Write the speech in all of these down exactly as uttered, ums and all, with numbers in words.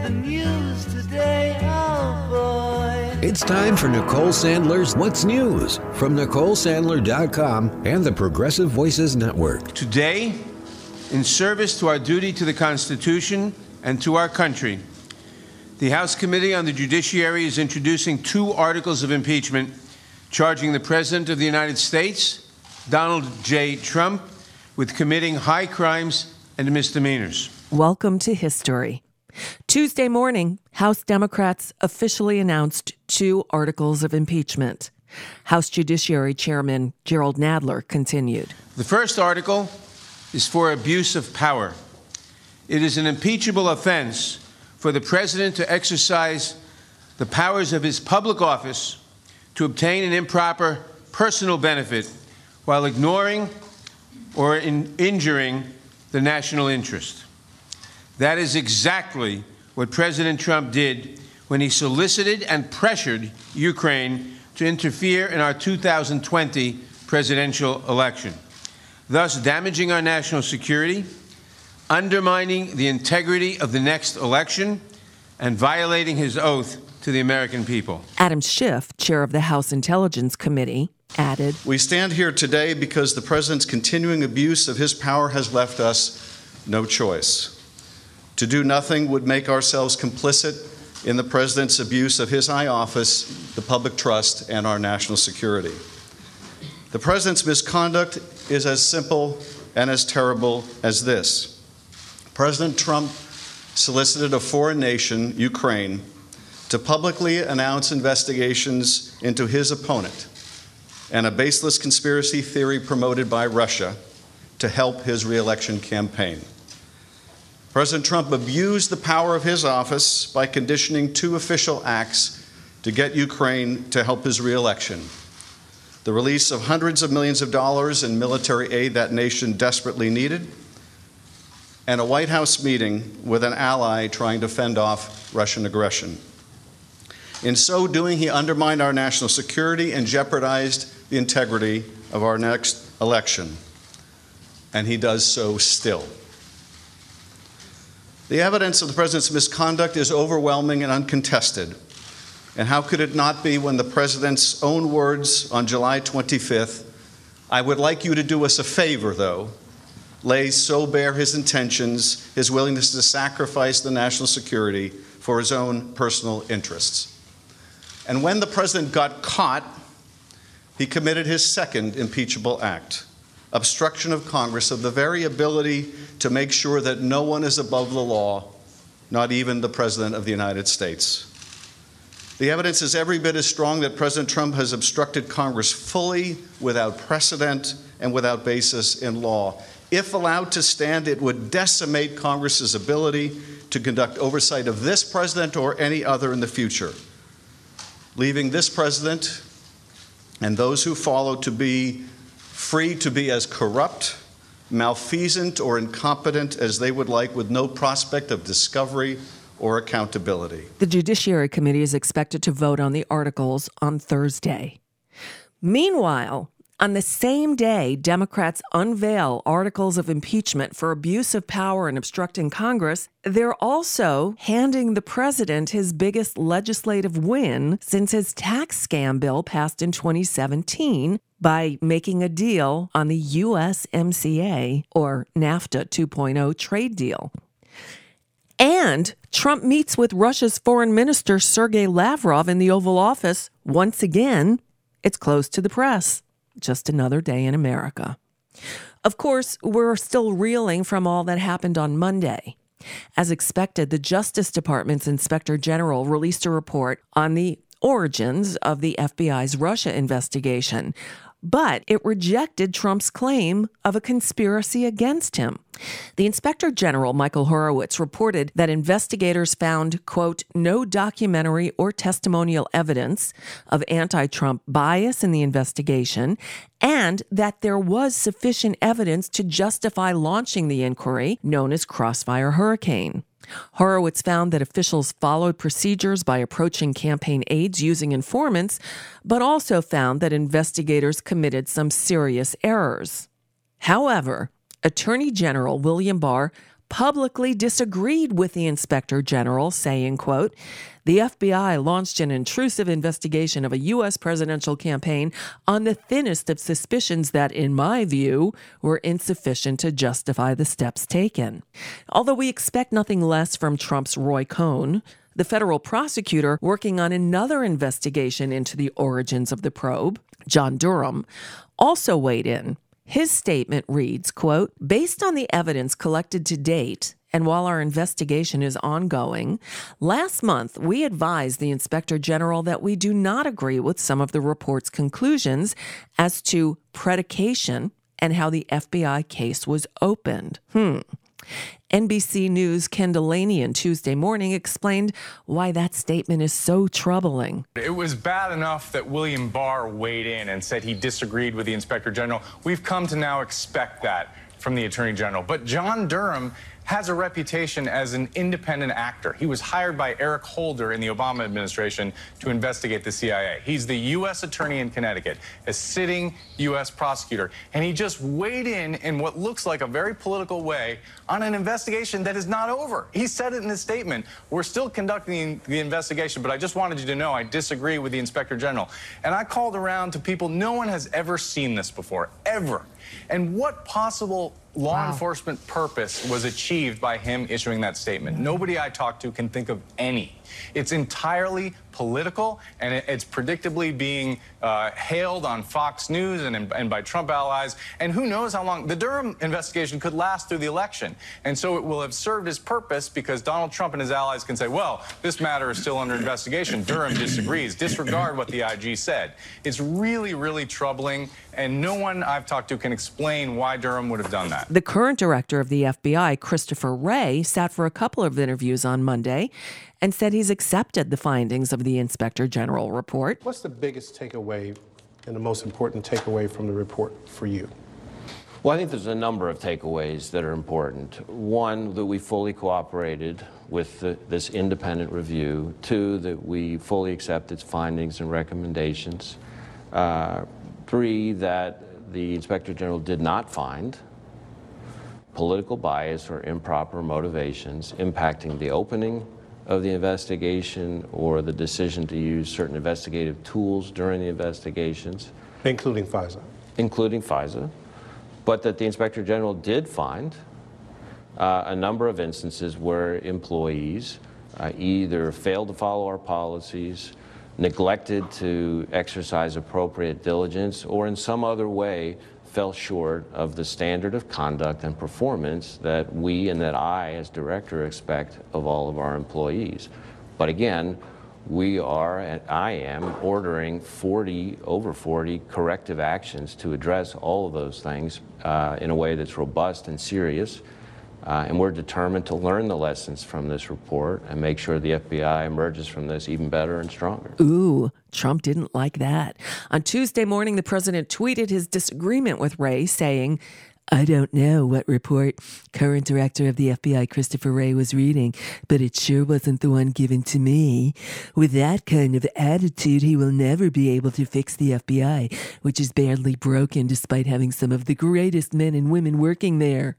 the news today, oh boy. It's time for Nicole Sandler's What's News from Nicole Sandler dot com and the Progressive Voices Network. Today, in service to our duty to the Constitution and to our country, the House Committee on the Judiciary is introducing two articles of impeachment charging the President of the United States, Donald J. Trump, with committing high crimes and misdemeanors. Welcome to history. Tuesday morning, House Democrats officially announced two articles of impeachment. House Judiciary Chairman Jerrold Nadler continued. The first article is for abuse of power. It is an impeachable offense for the President to exercise the powers of his public office to obtain an improper personal benefit while ignoring or in injuring the national interest. That is exactly what President Trump did when he solicited and pressured Ukraine to interfere in our two thousand twenty presidential election, thus damaging our national security, undermining the integrity of the next election, and violating his oath to the American people. Adam Schiff, chair of the House Intelligence Committee, added, "We stand here today because the President's continuing abuse of his power has left us no choice. To do nothing would make ourselves complicit in the President's abuse of his high office, the public trust, and our national security. The President's misconduct is as simple and as terrible as this. President Trump solicited a foreign nation, Ukraine, to publicly announce investigations into his opponent and a baseless conspiracy theory promoted by Russia to help his re-election campaign. President Trump abused the power of his office by conditioning two official acts to get Ukraine to help his re-election: the release of hundreds of millions of dollars in military aid that nation desperately needed, and a White House meeting with an ally trying to fend off Russian aggression. In so doing, he undermined our national security and jeopardized the integrity of our next election. And he does so still. The evidence of the President's misconduct is overwhelming and uncontested. And how could it not be when the President's own words on July twenty-fifth, "I would like you to do us a favor, though," lays so bare his intentions, his willingness to sacrifice the national security for his own personal interests. And when the President got caught, he committed his second impeachable act: obstruction of Congress of the very ability to make sure that no one is above the law, not even the President of the United States. The evidence is every bit as strong that President Trump has obstructed Congress fully, without precedent, and without basis in law. If allowed to stand, it would decimate Congress's ability to conduct oversight of this president or any other in the future, leaving this president and those who follow to be free to be as corrupt, malfeasant, or incompetent as they would like, with no prospect of discovery or accountability. The Judiciary Committee is expected to vote on the articles on Thursday. Meanwhile, on the same day Democrats unveil articles of impeachment for abuse of power and obstructing Congress, they're also handing the president his biggest legislative win since his tax scam bill passed in twenty seventeen by making a deal on the U S M C A, or NAFTA two point oh trade deal. And Trump meets with Russia's Foreign Minister Sergei Lavrov in the Oval Office. Once again, it's closed to the press. Just another day in America. Of course, we're still reeling from all that happened on Monday. As expected, the Justice Department's Inspector General released a report on the origins of the F B I's Russia investigation, but it rejected Trump's claim of a conspiracy against him. The Inspector General, Michael Horowitz, reported that investigators found, quote, no documentary or testimonial evidence of anti-Trump bias in the investigation, and that there was sufficient evidence to justify launching the inquiry known as Crossfire Hurricane. Horowitz found that officials followed procedures by approaching campaign aides using informants, but also found that investigators committed some serious errors. However, Attorney General William Barr publicly disagreed with the Inspector General, saying, quote, "The F B I launched an intrusive investigation of a U S presidential campaign on the thinnest of suspicions that, in my view, were insufficient to justify the steps taken." Although we expect nothing less from Trump's Roy Cohn, the federal prosecutor working on another investigation into the origins of the probe, John Durham, also weighed in. His statement reads, quote, "Based on the evidence collected to date, and while our investigation is ongoing, last month we advised the Inspector General that we do not agree with some of the report's conclusions as to predication and how the F B I case was opened." Hmm. N B C News' Ken Delanian Tuesday morning explained why that statement is so troubling. It was bad enough that William Barr weighed in and said he disagreed with the Inspector General. We've come to now expect that from the Attorney General. But John Durham has a reputation as an independent actor. He was hired by Eric Holder in the Obama administration to investigate the C I A. He's the U S attorney in Connecticut, a sitting U S prosecutor, and he just weighed in in what looks like a very political way on an investigation that is not over. He said it in his statement. We're still conducting the investigation, but I just wanted you to know I disagree with the Inspector General. And I called around to people. No one has ever seen this before, ever. And what possible law wow. enforcement purpose was achieved by him issuing that statement? Nobody I talked to can think of any. It's entirely political, and it's predictably being uh, hailed on Fox News and, and by Trump allies. And who knows how long the Durham investigation could last through the election. And so it will have served its purpose because Donald Trump and his allies can say, well, this matter is still under investigation. Durham disagrees. Disregard what the I G said. It's really, really troubling, and no one I've talked to can explain why Durham would have done that. The current director of the F B I, Christopher Wray, sat for a couple of interviews on Monday and said he's accepted the findings of the Inspector General report. What's the biggest takeaway and the most important takeaway from the report for you? Well, I think there's a number of takeaways that are important. One, that we fully cooperated with the, this independent review. Two, that we fully accept its findings and recommendations. Uh, three, that the Inspector General did not find political bias or improper motivations impacting the opening of the investigation or the decision to use certain investigative tools during the investigations. Including FISA. Including FISA. But that the Inspector General did find uh, a number of instances where employees uh, either failed to follow our policies, neglected to exercise appropriate diligence, or in some other way fell short of the standard of conduct and performance that we and that I, as director, expect of all of our employees. But again, we are, and I am, ordering forty, over forty corrective actions to address all of those things uh, in a way that's robust and serious. Uh, and we're determined to learn the lessons from this report and make sure the F B I emerges from this even better and stronger. Ooh, Trump didn't like that. On Tuesday morning, the president tweeted his disagreement with Wray, saying, "I don't know what report current director of the F B I Christopher Wray was reading, but it sure wasn't the one given to me. With that kind of attitude, he will never be able to fix the F B I, which is badly broken despite having some of the greatest men and women working there."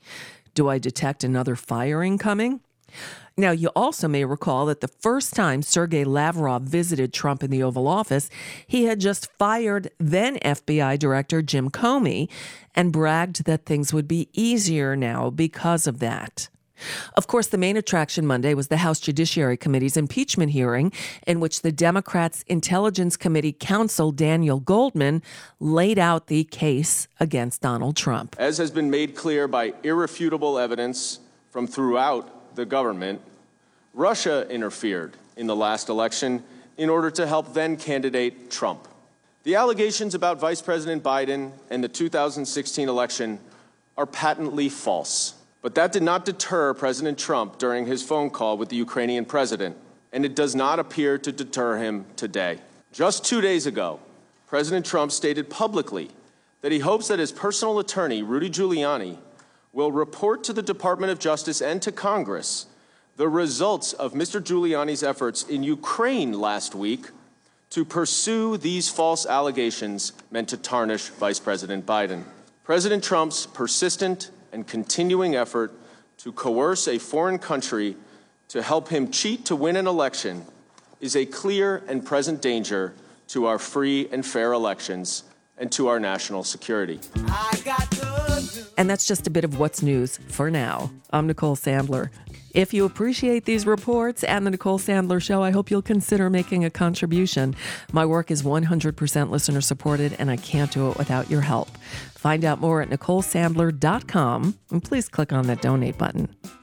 Do I detect another firing coming? Now, you also may recall that the first time Sergei Lavrov visited Trump in the Oval Office, he had just fired then F B I Director Jim Comey and bragged that things would be easier now because of that. Of course, the main attraction Monday was the House Judiciary Committee's impeachment hearing, in which the Democrats' Intelligence Committee counsel Daniel Goldman laid out the case against Donald Trump. As has been made clear by irrefutable evidence from throughout the government, Russia interfered in the last election in order to help then-candidate Trump. The allegations about Vice President Biden and the two thousand sixteen election are patently false. But that did not deter President Trump during his phone call with the Ukrainian president, and it does not appear to deter him today. Just two days ago, President Trump stated publicly that he hopes that his personal attorney, Rudy Giuliani, will report to the Department of Justice and to Congress the results of Mister Giuliani's efforts in Ukraine last week to pursue these false allegations meant to tarnish Vice President Biden. President Trump's persistent and continuing effort to coerce a foreign country to help him cheat to win an election is a clear and present danger to our free and fair elections and to our national security. And that's just a bit of what's news for now. I'm Nicole Sandler. If you appreciate these reports and the Nicole Sandler Show, I hope you'll consider making a contribution. My work is one hundred percent listener supported, and I can't do it without your help. Find out more at nicole sandler dot com, and please click on that donate button.